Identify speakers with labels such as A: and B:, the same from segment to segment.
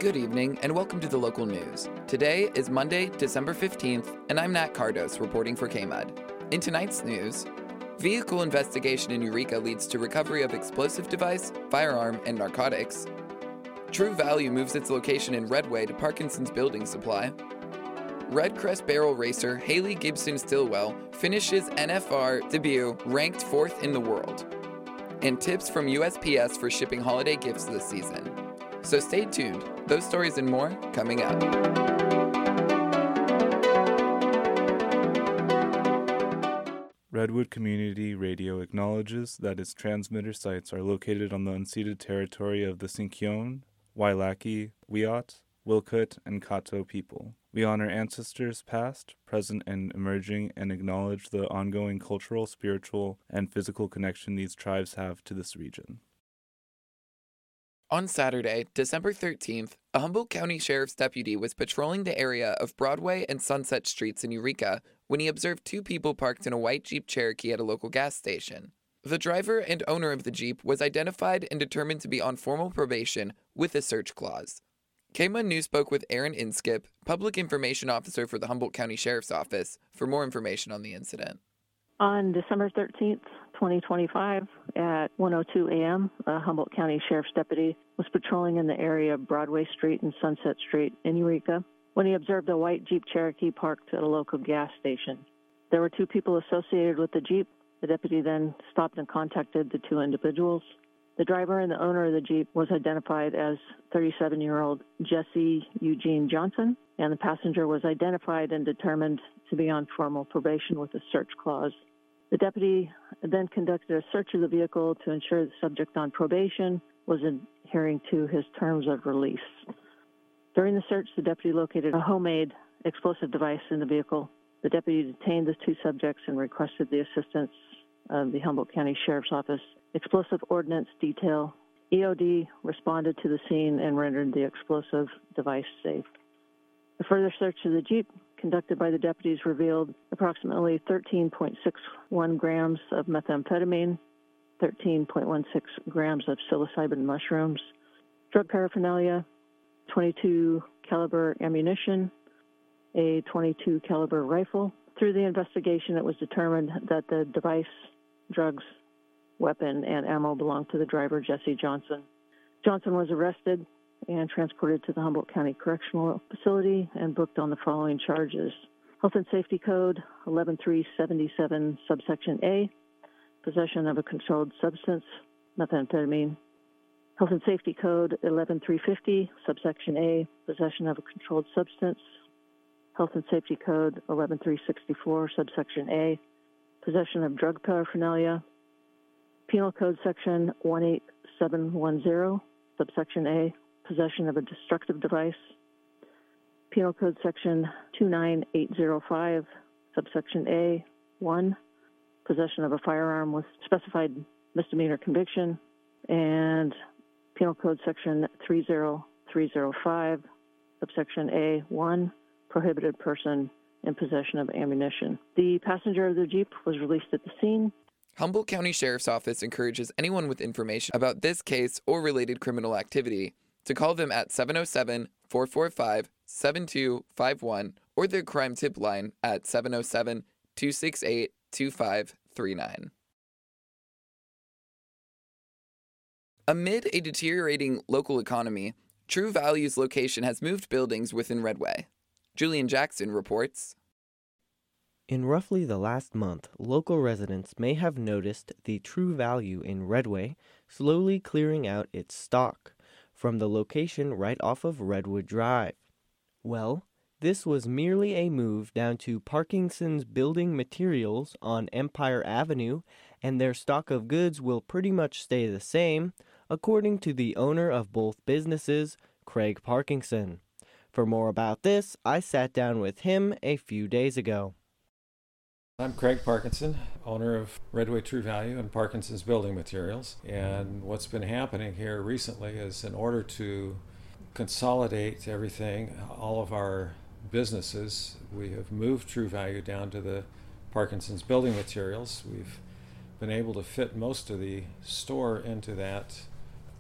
A: Good evening, and welcome to the local news. Today is Monday, December 15th, and I'm Nat Cardos reporting for KMUD. In tonight's news, vehicle investigation in Eureka leads to recovery of explosive device, firearm, and narcotics. True Value moves its location in Redway to Parkinson's Building Supply. Red Crest Barrel racer Haley Gibson Stillwell finishes NFR debut ranked 4th in the world. And tips from USPS for shipping holiday gifts this season. So stay tuned. Those stories and more coming up.
B: Redwood Community Radio acknowledges that its transmitter sites are located on the unceded territory of the Sinkyone, Wailaki, Wiyot, Wilkut, and Kato people. We honor ancestors past, present, and emerging, and acknowledge the ongoing cultural, spiritual, and physical connection these tribes have to this region.
A: On Saturday, December 13th, a Humboldt County Sheriff's deputy was patrolling the area of Broadway and Sunset Streets in Eureka when he observed two people parked in a white Jeep Cherokee at a local gas station. The driver and owner of the Jeep was identified and determined to be on formal probation with a search clause. KMUD News spoke with Aaron Inskip, Public Information Officer for the Humboldt County Sheriff's Office, for more information on the incident.
C: On December 13th, 2025, at 1:02 a.m., a Humboldt County Sheriff's deputy was patrolling in the area of Broadway Street and Sunset Street in Eureka when he observed a white Jeep Cherokee parked at a local gas station. There were two people associated with the Jeep. The deputy then stopped and contacted the two individuals. The driver and the owner of the Jeep was identified as 37-year-old Jesse Eugene Johnson, and the passenger was identified and determined to be on formal probation with a search clause. The deputy then conducted a search of the vehicle to ensure the subject on probation was adhering to his terms of release. During the search, the deputy located a homemade explosive device in the vehicle. The deputy detained the two subjects and requested the assistance of the Humboldt County Sheriff's Office Explosive Ordnance Detail. EOD responded to the scene and rendered the explosive device safe. A further search of the Jeep conducted by the deputies revealed approximately 13.61 grams of methamphetamine, 13.16 grams of psilocybin mushrooms, drug paraphernalia, 22 caliber ammunition, a 22 caliber rifle. Through the investigation, it was determined that the device, drugs, weapon, and ammo belonged to the driver, Jesse Johnson. Johnson was arrested and transported to the Humboldt County Correctional Facility and booked on the following charges: Health and Safety Code 11377, subsection A, possession of a controlled substance, methamphetamine. Health and Safety Code 11350, subsection A, possession of a controlled substance. Health and Safety Code 11364, subsection A, possession of drug paraphernalia. Penal Code Section 18710, subsection A, possession of a destructive device. Penal Code Section 29805, subsection A, 1, possession of a firearm with specified misdemeanor conviction. And Penal Code Section 30305, subsection A, 1, prohibited person in possession of ammunition. The passenger of the Jeep was released at the scene.
A: Humboldt County Sheriff's Office encourages anyone with information about this case or related criminal activity to call them at 707-445-7251 or their crime tip line at 707-268-2539. Amid a deteriorating local economy, True Value's location has moved buildings within Redway. Julian Jackson reports.
D: In roughly the last month, local residents may have noticed the True Value in Redway slowly clearing out its stock from the location right off of Redwood Drive. Well, this was merely a move down to Parkinson's Building Materials on Empire Avenue, and their stock of goods will pretty much stay the same, according to the owner of both businesses, Craig Parkinson. For more about this, I sat down with him a few days ago.
E: I'm Craig Parkinson, owner of Redway True Value and Parkinson's Building Materials. And what's been happening here recently is, in order to consolidate everything, all of our businesses, we have moved True Value down to the Parkinson's Building Materials. We've been able to fit most of the store into that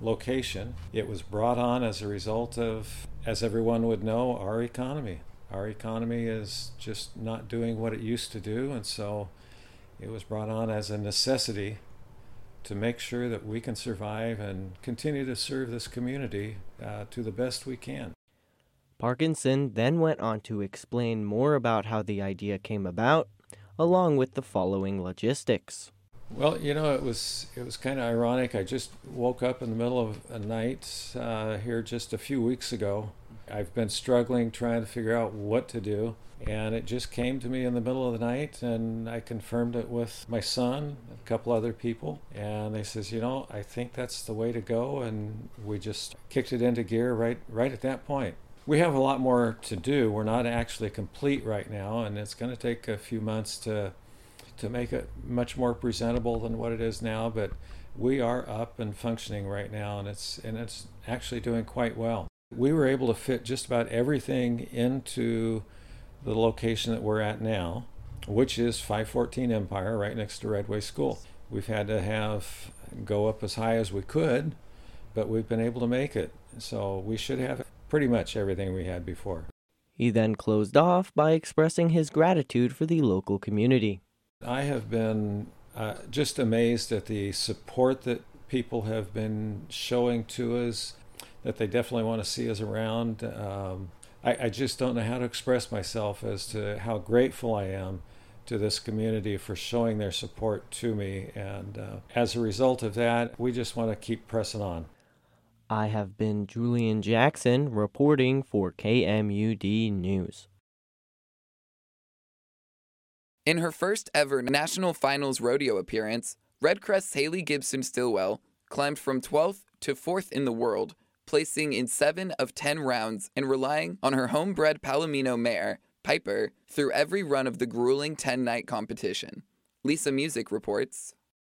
E: location. It was brought on as a result of, as everyone would know, our economy. Our economy is just not doing what it used to do, and so it was brought on as a necessity to make sure that we can survive and continue to serve this community to the best we can.
D: Parkinson then went on to explain more about how the idea came about, along with the following logistics.
E: Well, you know, it was kind of ironic. I just woke up in the middle of a night here just a few weeks ago. I've been struggling trying to figure out what to do, and it just came to me in the middle of the night, and I confirmed it with my son, a couple other people, and they says, you know, I think that's the way to go, and we just kicked it into gear right at that point. We have a lot more to do. We're not actually complete right now, and it's going to take a few months to make it much more presentable than what it is now, but we are up and functioning right now, and it's actually doing quite well. We were able to fit just about everything into the location that we're at now, which is 514 Empire, right next to Redway School. We've had to go up as high as we could, but we've been able to make it. So we should have pretty much everything we had before.
D: He then closed off by expressing his gratitude for the local community.
E: I have been just amazed at the support that people have been showing to us, that they definitely want to see us around. I just don't know how to express myself as to how grateful I am to this community for showing their support to me. And as a result of that, we just want to keep pressing on.
D: I have been Julian Jackson reporting for KMUD News.
A: In her first ever National Finals rodeo appearance, Redcrest's Haley Gibson Stillwell climbed from 12th to 4th in the world, placing in 7 of 10 rounds and relying on her homebred Palomino mare, Piper, through every run of the grueling 10-night competition. Lisa Music reports.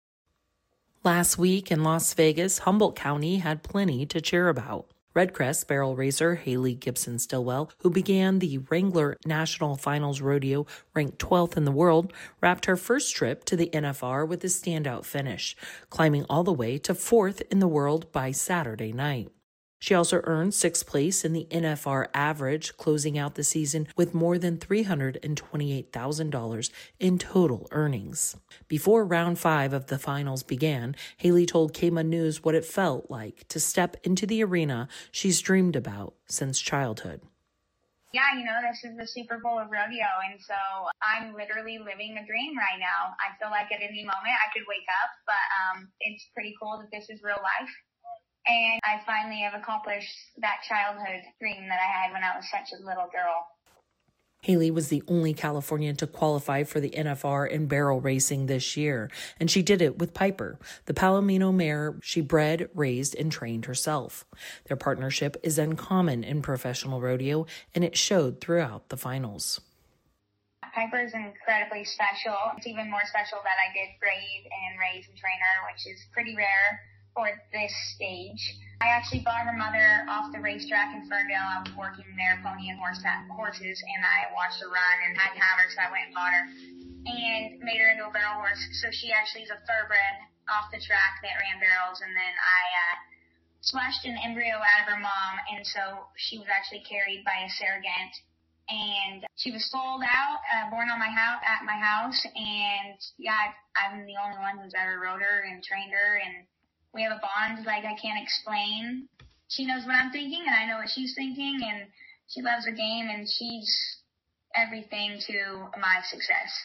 F: Last week in Las Vegas, Humboldt County had plenty to cheer about. Redcrest barrel racer Haley Gibson Stillwell, who began the Wrangler National Finals Rodeo ranked 12th in the world, wrapped her first trip to the NFR with a standout finish, climbing all the way to 4th in the world by Saturday night. She also earned 6th place in the NFR average, closing out the season with more than $328,000 in total earnings. Before round 5 of the finals began, Haley told KMUD News what it felt like to step into the arena she's dreamed about since childhood.
G: Yeah, you know, this is the Super Bowl of rodeo, and so I'm literally living a dream right now. I feel like at any moment I could wake up, but it's pretty cool that this is real life. And I finally have accomplished that childhood dream that I had when I was such a little girl.
F: Haley was the only Californian to qualify for the NFR in barrel racing this year, and she did it with Piper, the Palomino mare she bred, raised, and trained herself. Their partnership is uncommon in professional rodeo, and it showed throughout the finals.
G: Piper is incredibly special. It's even more special that I did breed and raise and train her, which is pretty rare for this stage. I actually bought her mother off the racetrack in Ferndale. I was working there, pony and horses, and I watched her run and had to have her, so I went and bought her and made her into a barrel horse. So she actually is a thoroughbred off the track that ran barrels, and then I slashed an embryo out of her mom, and so she was actually carried by a surrogate. And she was sold out, born on at my house, and yeah, I'm the only one who's ever rode her and trained her, and we have a bond like I can't explain. She knows what I'm thinking, and I know what she's thinking, and she loves the game, and she's everything to my success.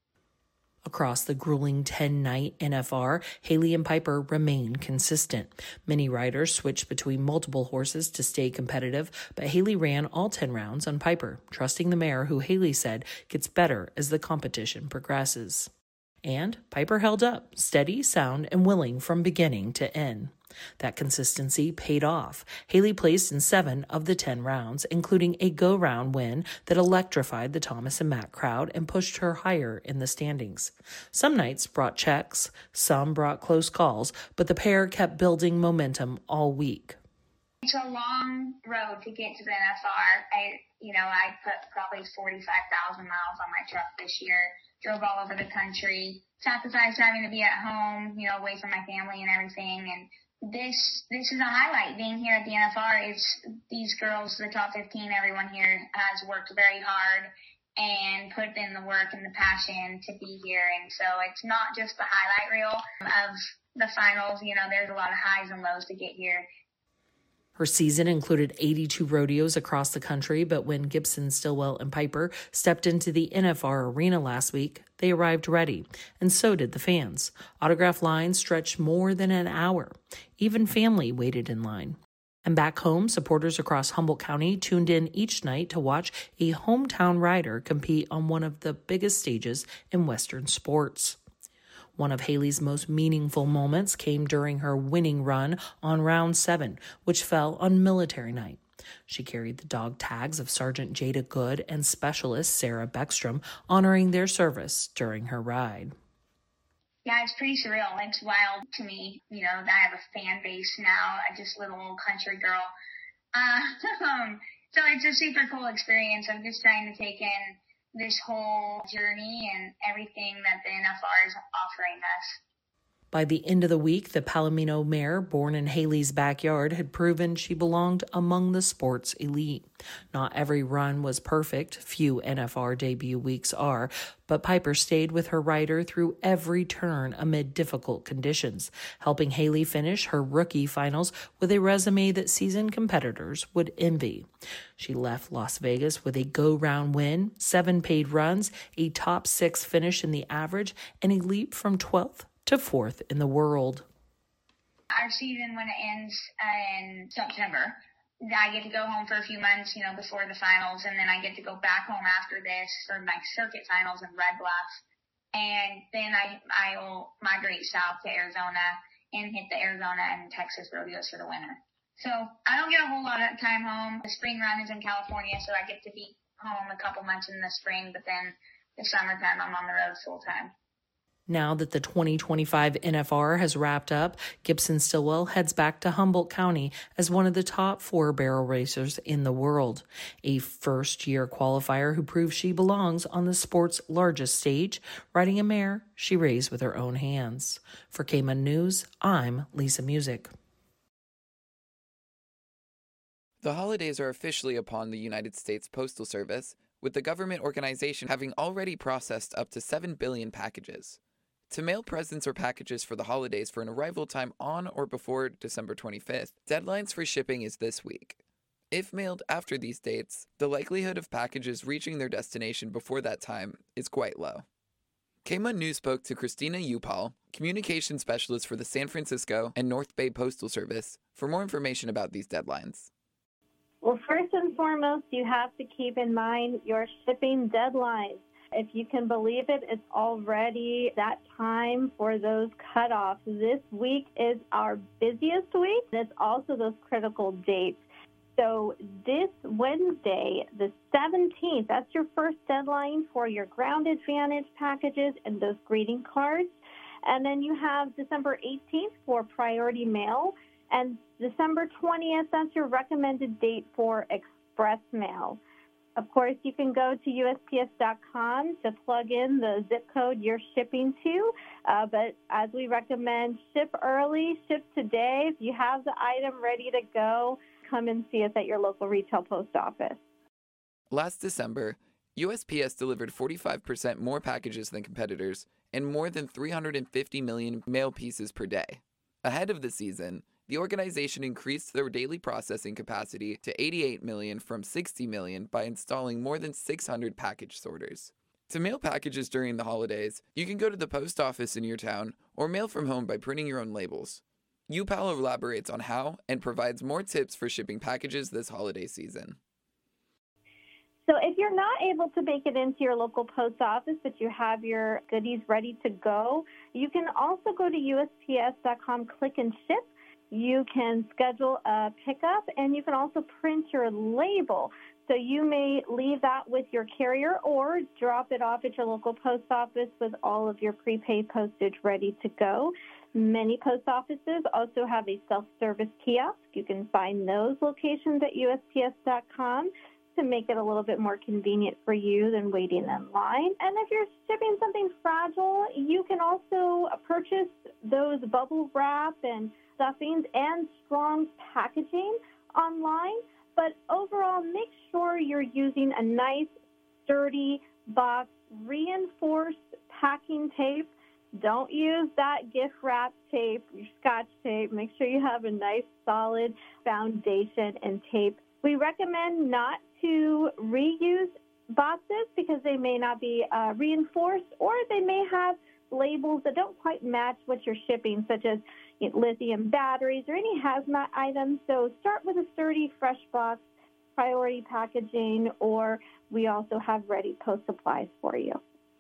F: Across the grueling 10-night NFR, Haley and Piper remain consistent. Many riders switch between multiple horses to stay competitive, but Haley ran all 10 rounds on Piper, trusting the mare, who Haley said gets better as the competition progresses. And Piper held up, steady, sound, and willing from beginning to end. That consistency paid off. Haley placed in 7 of the 10 rounds, including a go-round win that electrified the Thomas and Mack crowd and pushed her higher in the standings. Some nights brought checks, some brought close calls, but the pair kept building momentum all week.
G: It's a long road to get to the NFR. I put probably 45,000 miles on my truck this year. Drove all over the country, sacrificed having to be at home, away from my family and everything. And this is a highlight. Being here at the NFR, it's these girls, the top 15, everyone here has worked very hard and put in the work and the passion to be here. And so it's not just the highlight reel of the finals. You know, there's a lot of highs and lows to get here.
F: Her season included 82 rodeos across the country, but when Gibson, Stillwell, and Piper stepped into the NFR arena last week, they arrived ready, and so did the fans. Autograph lines stretched more than an hour. Even family waited in line. And back home, supporters across Humboldt County tuned in each night to watch a hometown rider compete on one of the biggest stages in Western sports. One of Haley's most meaningful moments came during her winning run on round 7, which fell on military night. She carried the dog tags of Sergeant Jada Good and Specialist Sarah Beckstrom, honoring their service during her ride.
G: Yeah, it's pretty surreal. It's wild to me, you know, that I have a fan base now, just little old country girl. So it's a super cool experience. I'm just trying to take in this whole journey and everything that the NFR is offering us.
F: By the end of the week, the Palomino mare, born in Haley's backyard, had proven she belonged among the sport's elite. Not every run was perfect, few NFR debut weeks are, but Piper stayed with her rider through every turn amid difficult conditions, helping Haley finish her rookie finals with a resume that seasoned competitors would envy. She left Las Vegas with a go-round win, 7 paid runs, a top 6 finish in the average, and a leap from 12th to 4th in the world.
G: Our season, when it ends in September, I get to go home for a few months, you know, before the finals, and then I get to go back home after this for my circuit finals in Red Bluff. And then I will migrate south to Arizona and hit the Arizona and Texas rodeos for the winter. So I don't get a whole lot of time home. The spring run is in California, so I get to be home a couple months in the spring, but then the summertime I'm on the road full time.
F: Now that the 2025 NFR has wrapped up, Gibson Stillwell heads back to Humboldt County as one of the top 4 barrel racers in the world. A first-year qualifier who proves she belongs on the sport's largest stage, riding a mare she raised with her own hands. For KMUN News, I'm Lisa Music.
A: The holidays are officially upon the United States Postal Service, with the government organization having already processed up to 7 billion packages. To mail presents or packages for the holidays for an arrival time on or before December 25th, deadlines for shipping is this week. If mailed after these dates, the likelihood of packages reaching their destination before that time is quite low. KMUN News spoke to Christina Upal, communication specialist for the San Francisco and North Bay Postal Service, for more information about these deadlines.
H: Well, first and foremost, you have to keep in mind your shipping deadlines. If you can believe it, it's already that time for those cutoffs. This week is our busiest week. It's also those critical dates. So this Wednesday, the 17th, that's your first deadline for your Ground Advantage packages and those greeting cards. And then you have December 18th for priority mail. And December 20th, that's your recommended date for express mail. Of course, you can go to USPS.com to plug in the zip code you're shipping to. But as we recommend, ship early, ship today. If you have the item ready to go, come and see us at your local retail post office.
A: Last December, USPS delivered 45% more packages than competitors and more than 350 million mail pieces per day. Ahead of the season, the organization increased their daily processing capacity to 88 million from 60 million by installing more than 600 package sorters. To mail packages during the holidays, you can go to the post office in your town or mail from home by printing your own labels. Upal elaborates on how and provides more tips for shipping packages this holiday season.
H: So if you're not able to make it into your local post office, but you have your goodies ready to go, you can also go to USPS.com, click and ship. You can schedule a pickup, and you can also print your label. So you may leave that with your carrier or drop it off at your local post office with all of your prepaid postage ready to go. Many post offices also have a self-service kiosk. You can find those locations at USPS.com to make it a little bit more convenient for you than waiting in line. And if you're shipping something fragile, you can also purchase those bubble wrap and stuffings and Strong's packaging online, but overall, make sure you're using a nice, sturdy box, reinforced packing tape. Don't use that gift wrap tape, your Scotch tape. Make sure you have a nice, solid foundation and tape. We recommend not to reuse boxes because they may not be reinforced, or they may have labels that don't quite match what you're shipping, such as lithium batteries or any hazmat items. So start with a sturdy, fresh box, priority packaging, or we also have Ready Post supplies for you.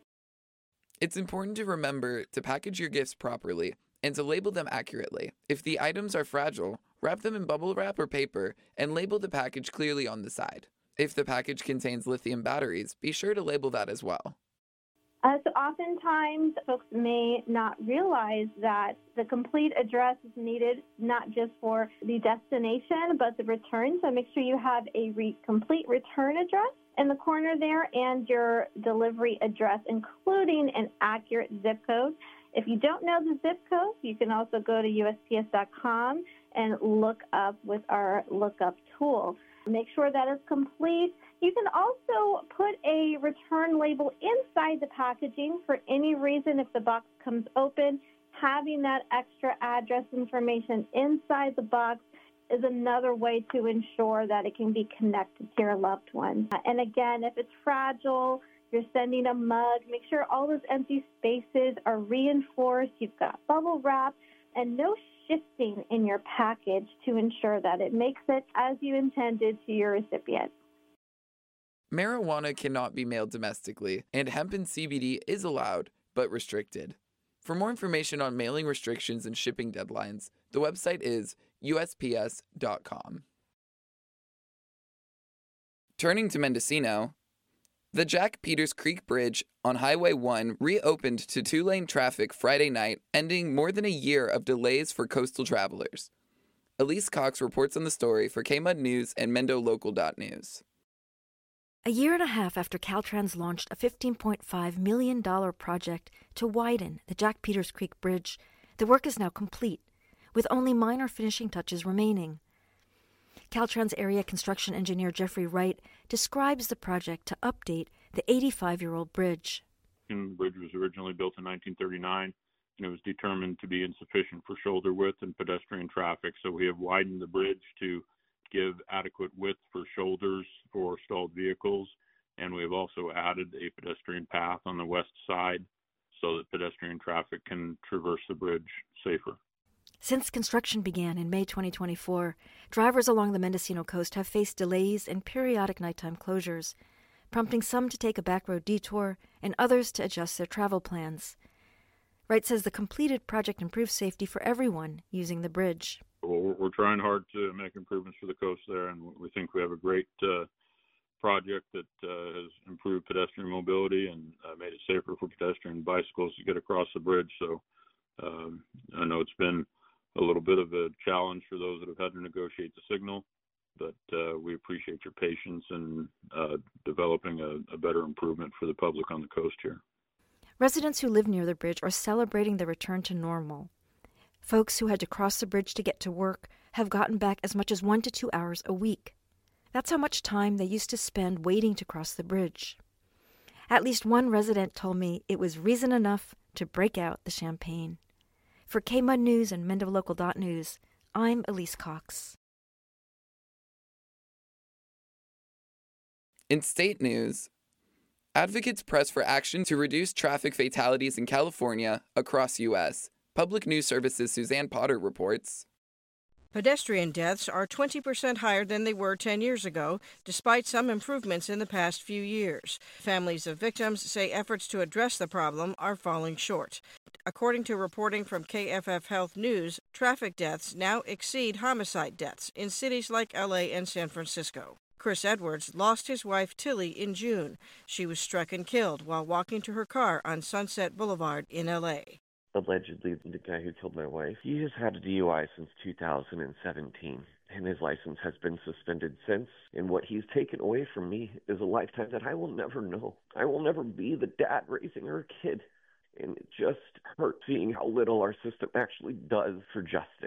A: It's important to remember to package your gifts properly and to label them accurately. If the items are fragile, wrap them in bubble wrap or paper and label the package clearly on the side. If the package contains lithium batteries, be sure to label that as well.
H: So oftentimes, folks may not realize that the complete address is needed not just for the destination, but the return. So make sure you have a complete return address in the corner there and your delivery address, including an accurate zip code. If you don't know the zip code, you can also go to USPS.com and look up with our lookup tool. Make sure that is complete. You can also put a return label inside the packaging for any reason. If the box comes open, having that extra address information inside the box is another way to ensure that it can be connected to your loved one. And again, if it's fragile, you're sending a mug, make sure all those empty spaces are reinforced. You've got bubble wrap and no shifting in your package to ensure that it makes it as you intended to your recipient.
A: Marijuana cannot be mailed domestically, and hemp and CBD is allowed, but restricted. For more information on mailing restrictions and shipping deadlines, the website is USPS.com. Turning to Mendocino, the Jack Peters Creek Bridge on Highway 1 reopened to two-lane traffic Friday night, ending more than a year of delays for coastal travelers. Elise Cox reports on the story for KMUD News and MendoLocal.news.
I: A year and a half after Caltrans launched a $15.5 million project to widen the Jack Peters Creek Bridge, the work is now complete, with only minor finishing touches remaining. Caltrans area construction engineer Jeffrey Wright describes the project to update the 85-year-old bridge.
J: The bridge was originally built in 1939, and it was determined to be insufficient for shoulder width and pedestrian traffic, so we have widened the bridge to give adequate width for shoulders for stalled vehicles, and we have also added a pedestrian path on the west side so that pedestrian traffic can traverse the bridge safer.
I: Since construction began in May 2024, drivers along the Mendocino coast have faced delays and periodic nighttime closures, prompting some to take a backroad detour and others to adjust their travel plans. Wright says the completed project improves safety for everyone using the bridge.
J: We're trying hard to make improvements for the coast there, and we think we have a great project that has improved pedestrian mobility and made it safer for pedestrian and bicycles to get across the bridge. So I know it's been a little bit of a challenge for those that have had to negotiate the signal, but we appreciate your patience in developing a better improvement for the public on the coast here.
I: Residents who live near the bridge are celebrating the return to normal. Folks who had to cross the bridge to get to work have gotten back as much as 1 to 2 hours a week. That's how much time they used to spend waiting to cross the bridge. At least one resident told me it was reason enough to break out the champagne. For KMUD News and MendoLocal.news, I'm Elise Cox.
A: In state news, advocates press for action to reduce traffic fatalities in California across U.S. Public News Service's Suzanne Potter reports.
K: Pedestrian deaths are 20% higher than they were 10 years ago, despite some improvements in the past few years. Families of victims say efforts to address the problem are falling short. According to reporting from KFF Health News, traffic deaths now exceed homicide deaths in cities like LA and San Francisco. Chris Edwards lost his wife Tilly in June. She was struck and killed while walking to her car on Sunset Boulevard in LA.
L: Allegedly, the guy who killed my wife, he has had a DUI since 2017, and his license has been suspended since. And what he's taken away from me is a lifetime that I will never know. I will never be the dad raising her kid. And it just hurts seeing how little our system actually does for justice.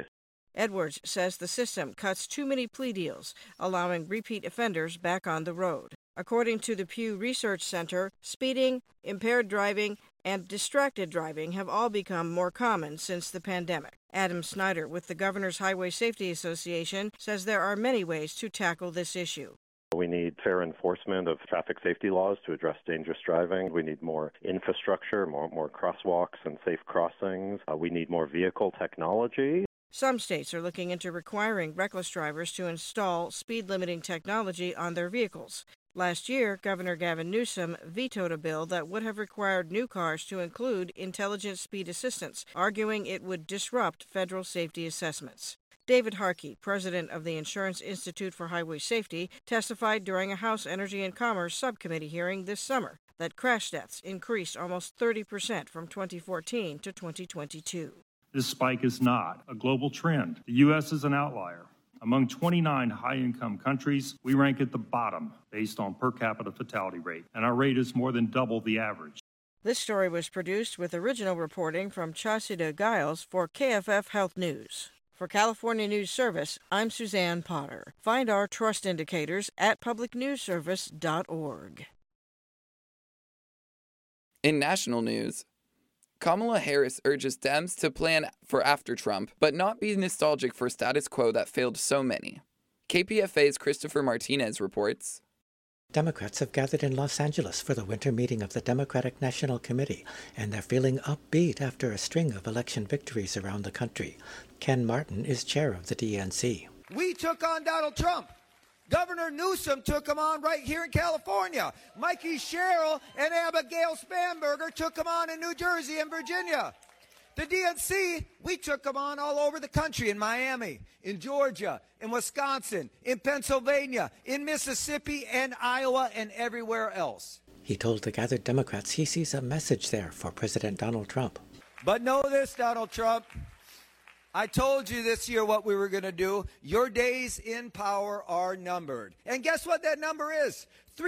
K: Edwards says the system cuts too many plea deals, allowing repeat offenders back on the road. According to the Pew Research Center, speeding, impaired driving, and distracted driving have all become more common since the pandemic. Adam Snyder with the Governor's Highway Safety Association says there are many ways to tackle this issue.
M: We need fair enforcement of traffic safety laws to address dangerous driving. We need more infrastructure, more crosswalks and safe crossings. We need more vehicle technology.
K: Some states are looking into requiring reckless drivers to install speed-limiting technology on their vehicles. Last year, Governor Gavin Newsom vetoed a bill that would have required new cars to include intelligent speed assistance, arguing it would disrupt federal safety assessments. David Harkey, president of the Insurance Institute for Highway Safety, testified during a House Energy and Commerce subcommittee hearing this summer that crash deaths increased almost 30% from 2014 to 2022.
N: This spike is not a global trend. The U.S. is an outlier. Among 29 high-income countries, we rank at the bottom based on per capita fatality rate, and our rate is more than double the average.
K: This story was produced with original reporting from Chasida Giles for KFF Health News. For California News Service, I'm Suzanne Potter. Find our trust indicators at publicnewsservice.org.
A: In national news, Kamala Harris urges Dems to plan for after Trump, but not be nostalgic for status quo that failed so many. KPFA's Christopher Martinez reports.
O: Democrats have gathered in Los Angeles for the winter meeting of the Democratic National Committee, and they're feeling upbeat after a string of election victories around the country. Ken Martin is chair of the DNC.
P: We took on Donald Trump. Governor Newsom took him on right here in California. Mikey Sherrill and Abigail Spanberger took him on in New Jersey and Virginia. The DNC, we took them on all over the country, in Miami, in Georgia, in Wisconsin, in Pennsylvania, in Mississippi and Iowa and everywhere else.
O: He told the gathered Democrats he sees a message there for President Donald Trump.
P: But know this, Donald Trump. I told you this year what we were going to do. Your days in power are numbered. And guess what that number is?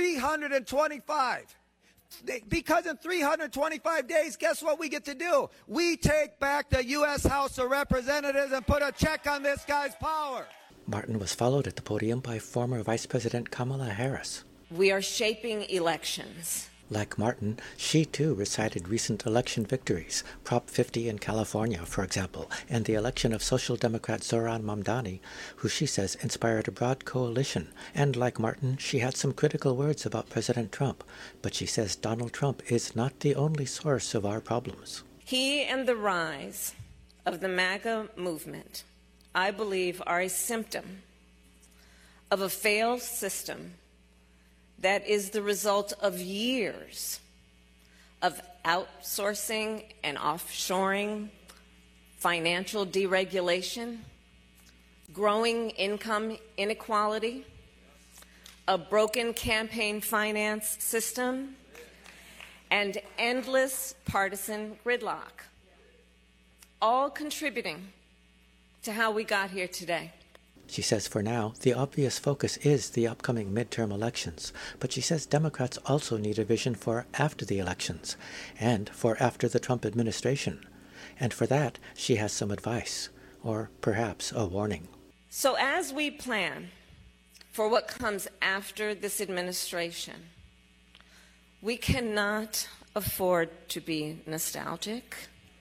P: 325. Because in 325 days, guess what we get to do? We take back the U.S. House of Representatives and put a check on this guy's power.
O: Martin was followed at the podium by former Vice President Kamala Harris.
Q: We are shaping elections.
O: Like Martin, she too recited recent election victories, Prop 50 in California, for example, and the election of Social Democrat Zoran Mamdani, who she says inspired a broad coalition. And like Martin, she had some critical words about President Trump, but she says Donald Trump is not the only source of our problems.
Q: He and the rise of the MAGA movement, I believe, are a symptom of a failed system that is the result of years of outsourcing and offshoring, financial deregulation, growing income inequality, a broken campaign finance system, and endless partisan gridlock, all contributing to how we got here today.
O: She says for now, the obvious focus is the upcoming midterm elections, but she says Democrats also need a vision for after the elections and for after the Trump administration. And for that, she has some advice, or perhaps a warning.
Q: So as we plan for what comes after this administration, we cannot afford to be nostalgic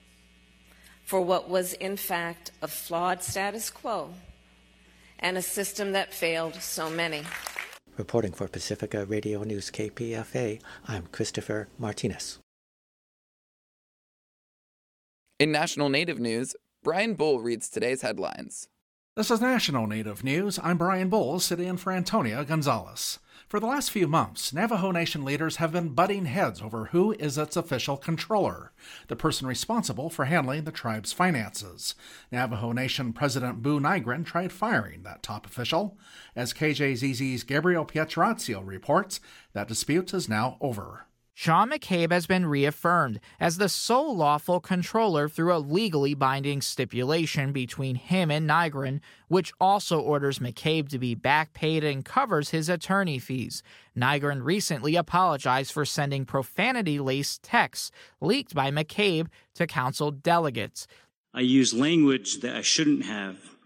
Q: for what was in fact a flawed status quo and a system that failed so many.
O: Reporting for Pacifica Radio News KPFA, I'm Christopher Martinez.
A: In national Native news, Brian Bull reads today's headlines.
R: This is National Native News. I'm Brian Bull, sitting in for Antonia Gonzalez. For the last few months, Navajo Nation leaders have been butting heads over who is its official controller, the person responsible for handling the tribe's finances. Navajo Nation President Boo Nygren tried firing that top official. As KJZZ's Gabriel Pietrazio reports, that dispute is now over.
S: Sean McCabe has been reaffirmed as the sole lawful controller through a legally binding stipulation between him and Nygren, which also orders McCabe to be back paid and covers his attorney fees. Nygren recently apologized for sending profanity-laced texts leaked by McCabe to council delegates.
T: I used language that I shouldn't have,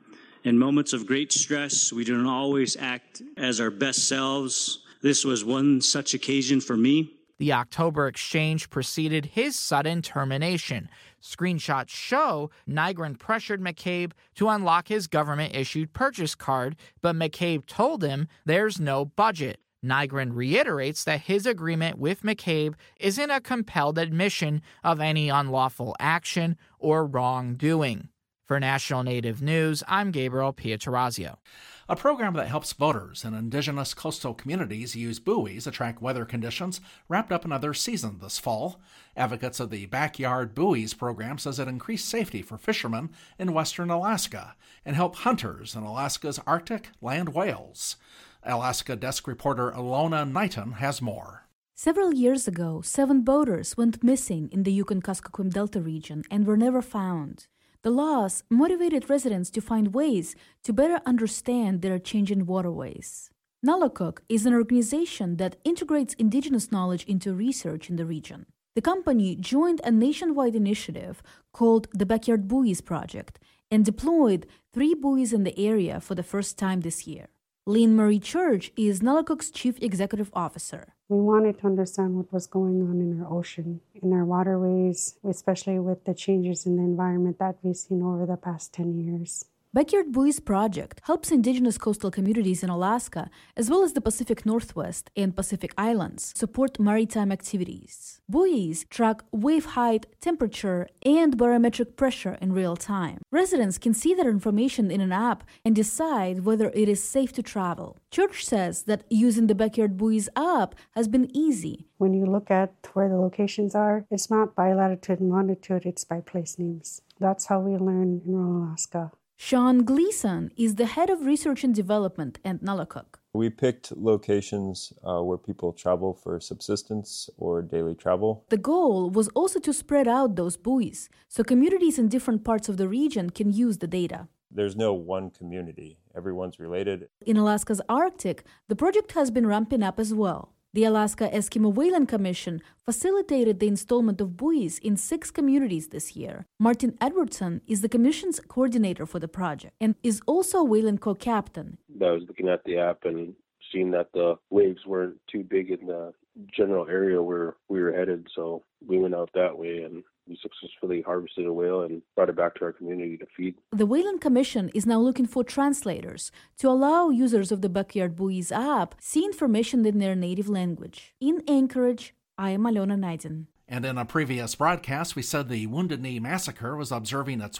T: In moments of great stress, we don't always act as our best selves. This was one such occasion for me.
S: The October exchange preceded his sudden termination. Screenshots show Nygren pressured McCabe to unlock his government-issued purchase card, but McCabe told him there's no budget. Nygren reiterates that his agreement with McCabe isn't a compelled admission of any unlawful action or wrongdoing. For National Native News, I'm Gabriel Pietrorazio.
R: A program that helps boaters in indigenous coastal communities use buoys to track weather conditions wrapped up another season this fall. Advocates of the Backyard Buoys program says it increased safety for fishermen in western Alaska and helped hunters in Alaska's Arctic land whales. Alaska desk reporter Ilona Knighton has more.
U: Several years ago, 7 boaters went missing in the Yukon-Kuskokwim Delta region and were never found. The loss motivated residents to find ways to better understand their changing waterways. Nalukuk is an organization that integrates indigenous knowledge into research in the region. The company joined a nationwide initiative called the Backyard Buoys Project and deployed 3 buoys in the area for the first time this year. Lynn Marie Church is Nalukuk's chief executive officer.
V: We wanted to understand what was going on in our ocean, in our waterways, especially with the changes in the environment that we've seen over the past 10 years.
U: Backyard Buoys Project helps indigenous coastal communities in Alaska, as well as the Pacific Northwest and Pacific Islands, support maritime activities. Buoys track wave height, temperature, and barometric pressure in real time. Residents can see that information in an app and decide whether it is safe to travel. Church says that using the Backyard Buoys app has been easy.
V: When you look at where the locations are, it's not by latitude and longitude, it's by place names. That's how we learn in rural Alaska.
U: Sean Gleason is the head of research and development at Nalukuk.
W: We picked locations where people travel for subsistence or daily travel.
U: The goal was also to spread out those buoys so communities in different parts of the region can use the data.
W: There's no one community. Everyone's related.
U: In Alaska's Arctic, the project has been ramping up as well. The Alaska Eskimo Whaling Commission facilitated the installment of buoys in 6 communities this year. Martin Edwardson is the commission's coordinator for the project and is also a Whaling co-captain.
X: I was looking at the app and seeing that the waves weren't too big in the general area where we were headed, so we went out that way and we successfully harvested a whale and brought it back to our community to feed.
U: The Whaling Commission is now looking for translators to allow users of the Backyard Buoys app see information in their native language. In Anchorage, I am Ilona Knighton.
R: And in a previous broadcast, we said the Wounded Knee Massacre was observing its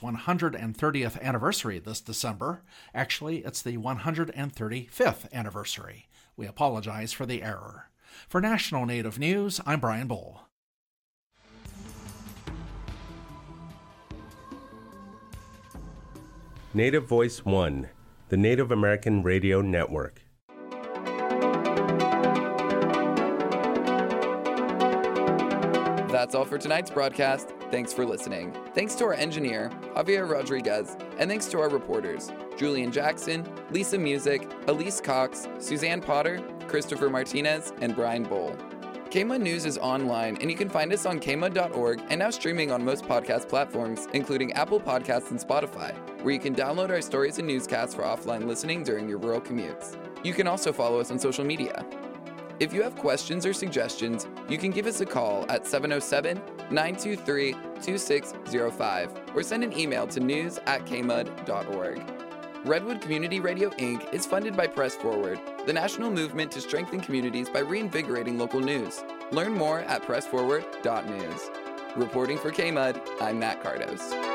R: 130th anniversary this December. Actually, it's the 135th anniversary. We apologize for the error. For National Native News, I'm Brian Bull.
Y: Native Voice One, the Native American Radio Network.
A: That's all for tonight's broadcast. Thanks for listening. Thanks to our engineer, Javier Rodriguez, and thanks to our reporters, Julian Jackson, Lisa Music, Elise Cox, Suzanne Potter, Christopher Martinez, and Brian Bull. KMUD News is online, and you can find us on kmud.org and now streaming on most podcast platforms, including Apple Podcasts and Spotify, where you can download our stories and newscasts for offline listening during your rural commutes. You can also follow us on social media. If you have questions or suggestions, you can give us a call at 707-923-2605 or send an email to news@kmud.org. Redwood Community Radio, Inc. is funded by Press Forward, the national movement to strengthen communities by reinvigorating local news. Learn more at pressforward.news. Reporting for KMUD, I'm Nat Cardos.